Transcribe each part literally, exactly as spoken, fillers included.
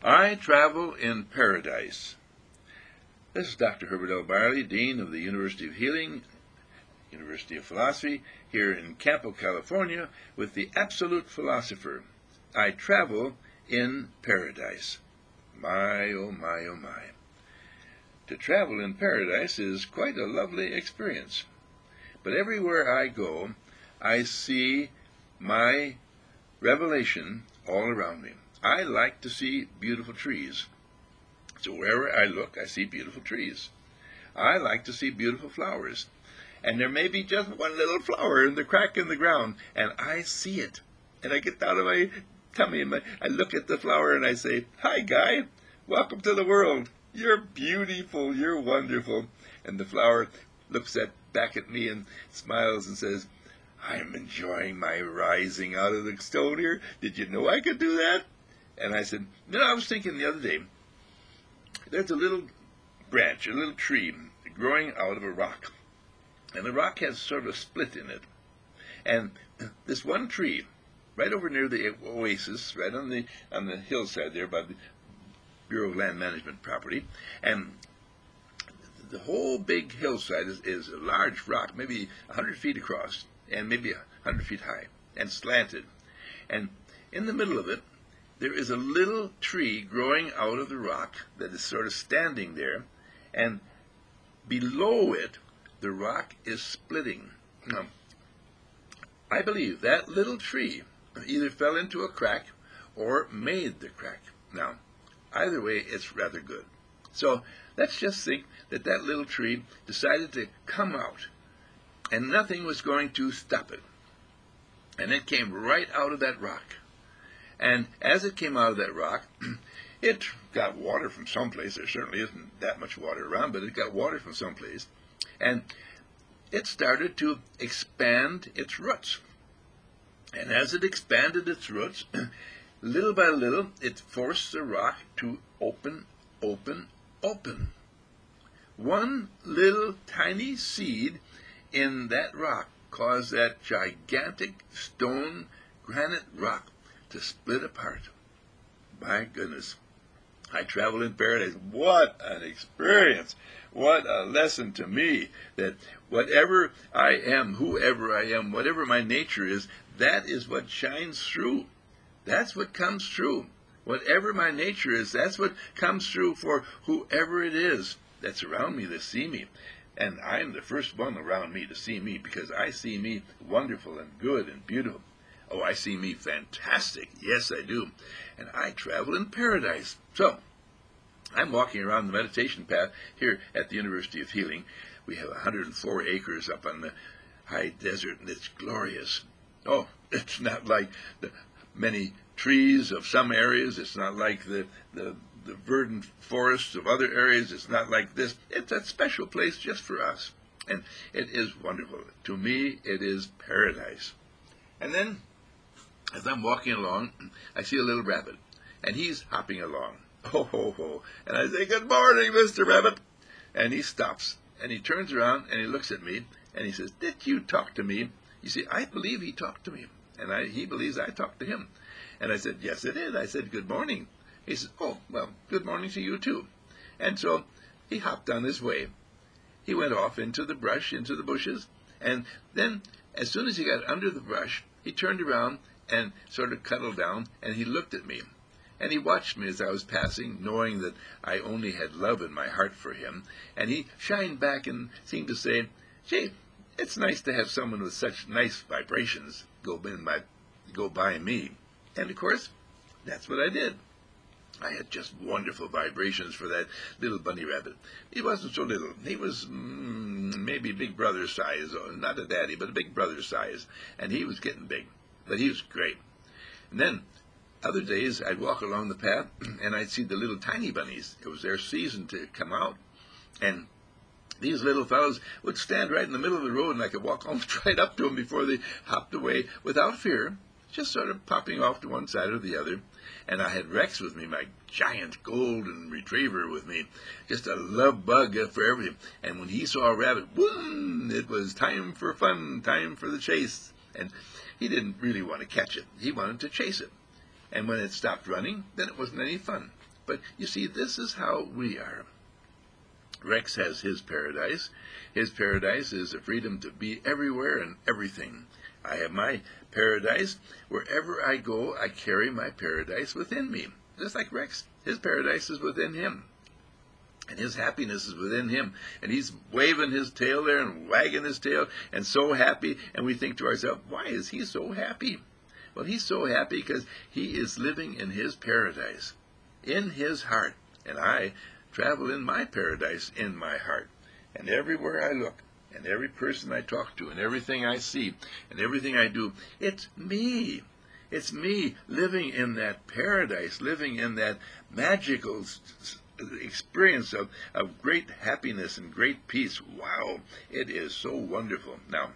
I travel in paradise. This is Doctor Herbert L. Barley, Dean of the University of Healing, University of Philosophy, here in Campo, California, with the Absolute Philosopher. I travel in paradise. My, oh my, oh my. To travel in paradise is quite a lovely experience. But everywhere I go, I see my revelation all around me. I like to see beautiful trees. So wherever I look, I see beautiful trees. I like to see beautiful flowers. And there may be just one little flower in the crack in the ground, and I see it. And I get out of my tummy, and my, I look at the flower, and I say, "Hi, guy. Welcome to the world. You're beautiful. You're wonderful." And the flower looks at, back at me and smiles and says, "I'm enjoying my rising out of the stone here. Did you know I could do that?" And I said, "No, I was thinking the other day, there's a little branch, a little tree growing out of a rock. And the rock has sort of a split in it. And this one tree, right over near the oasis, right on the on the hillside there by the Bureau of Land Management property, and the whole big hillside is, is a large rock, maybe a hundred feet across, and maybe a hundred feet high, and slanted. And in the middle of it, there is a little tree growing out of the rock that is sort of standing there, and below it, the rock is splitting. Now, I believe that little tree either fell into a crack or made the crack. Now, either way, it's rather good. So let's just think that that little tree decided to come out, and nothing was going to stop it. And it came right out of that rock. And as it came out of that rock, it got water from someplace. There certainly isn't that much water around, but it got water from someplace. And it started to expand its roots. And as it expanded its roots, little by little, it forced the rock to open, open, open. One little tiny seed in that rock caused that gigantic stone granite rock to split apart. My goodness, I travel in paradise. What an experience. What a lesson to me that whatever I am, whoever I am, whatever my nature is, that is what shines through. That's what comes through. Whatever my nature is, that's what comes through for whoever it is that's around me, that see me. And I'm the first one around me to see me, because I see me wonderful and good and beautiful. Oh, I see me fantastic. Yes, I do. And I travel in paradise. So, I'm walking around the meditation path here at the University of Healing. We have one hundred four acres up on the high desert, and it's glorious. Oh, it's not like the many trees of some areas. It's not like the, the, the verdant forests of other areas. It's not like this. It's a special place just for us. And it is wonderful. To me, it is paradise. And then, as I'm walking along, I see a little rabbit, and he's hopping along. Ho, ho, ho. And I say, "Good morning, Mister Rabbit." And he stops, and he turns around, and he looks at me, and he says, "Did you talk to me?" You see, I believe he talked to me, and I, he believes I talked to him. And I said, "Yes, I did." I said, "Good morning." He said, "Oh, well, good morning to you, too." And so he hopped on his way. He went off into the brush, into the bushes, and then, as soon as he got under the brush, he turned around and sort of cuddled down, and he looked at me. And he watched me as I was passing, knowing that I only had love in my heart for him. And he shined back and seemed to say, "Gee, it's nice to have someone with such nice vibrations go in my, go by me." And of course, that's what I did. I had just wonderful vibrations for that little bunny rabbit. He wasn't so little. He was mm, maybe Big Brother size, or not a daddy, but a Big Brother size. And he was getting big. But he was great. And then, other days, I'd walk along the path, and I'd see the little tiny bunnies. It was their season to come out. And these little fellows would stand right in the middle of the road, and I could walk almost right up to them before they hopped away without fear, just sort of popping off to one side or the other. And I had Rex with me, my giant golden retriever with me, just a love bug for everything. And when he saw a rabbit, boom, it was time for fun, time for the chase. And he didn't really want to catch it. He wanted to chase it. And when it stopped running, then it wasn't any fun. But you see, this is how we are. Rex has his paradise. His paradise is the freedom to be everywhere and everything. I have my paradise. Wherever I go, I carry my paradise within me. Just like Rex, his paradise is within him. And his happiness is within him. And he's waving his tail there and wagging his tail and so happy. And we think to ourselves, why is he so happy? Well, he's so happy because he is living in his paradise, in his heart. And I travel in my paradise in my heart. And everywhere I look, and every person I talk to, and everything I see, and everything I do, it's me. It's me living in that paradise, living in that magical experience of, of great happiness and great peace. Wow, it is so wonderful. Now,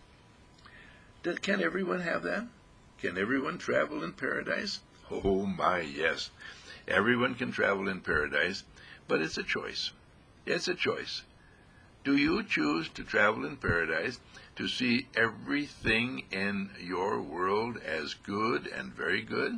does, can everyone have that? Can everyone travel in paradise? Oh my, yes. Everyone can travel in paradise, but it's a choice. It's a choice. Do you choose to travel in paradise to see everything in your world as good and very good?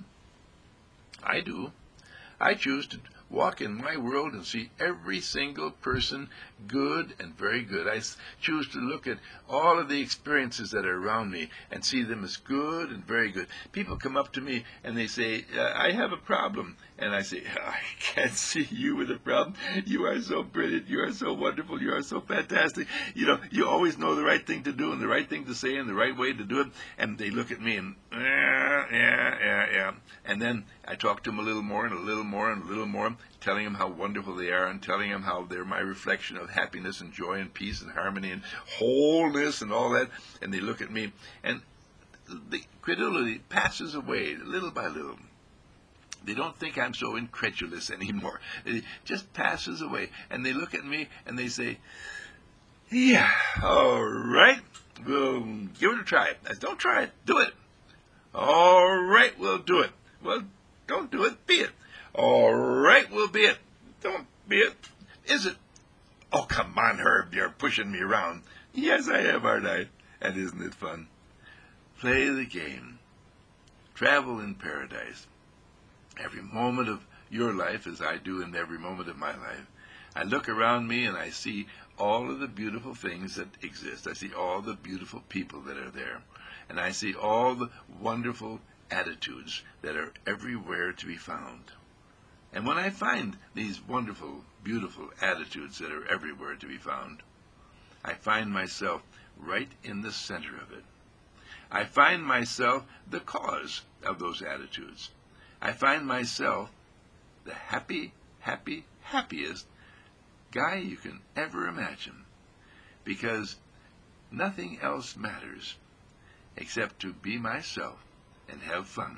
I do. I choose to walk in my world and see every single person good and very good. I choose to look at all of the experiences that are around me and see them as good and very good. People come up to me and they say, uh, I have a problem. And I say, I can't see you with a problem. You are so brilliant. You are so wonderful. You are so fantastic. You know, you always know the right thing to do and the right thing to say and the right way to do it. And they look at me and, yeah, yeah, yeah, yeah. And then I talk to them a little more and a little more and a little more, telling them how wonderful they are and telling them how they're my reflection of happiness and joy and peace and harmony and wholeness and all that. And they look at me and the credulity passes away little by little. They don't think I'm so incredulous anymore. It just passes away. And they look at me and they say, yeah, all right, we'll give it a try. I said, don't try it, do it. All right, we'll do it. Well, don't do it, be it. All right, we'll be it. Don't be it. Is it? Oh, come on, Herb, you're pushing me around. Yes, I am, aren't I? And isn't it fun? Play the game. Travel in paradise. Every moment of your life, as I do in every moment of my life, I look around me and I see all of the beautiful things that exist. I see all the beautiful people that are there. And I see all the wonderful attitudes that are everywhere to be found. And when I find these wonderful, beautiful attitudes that are everywhere to be found, I find myself right in the center of it. I find myself the cause of those attitudes. I find myself the happy, happy, happiest guy you can ever imagine, because nothing else matters except to be myself and have fun.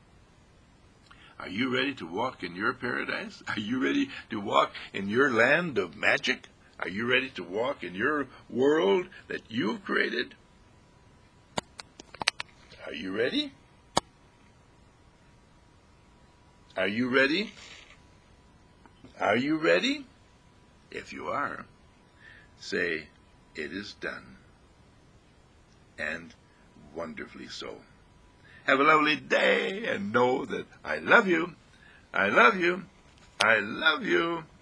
Are you ready to walk in your paradise? Are you ready to walk in your land of magic? Are you ready to walk in your world that you've created? Are you ready? Are you ready? Are you ready? If you are, say, it is done. And wonderfully so. Have a lovely day and know that I love you. I love you. I love you.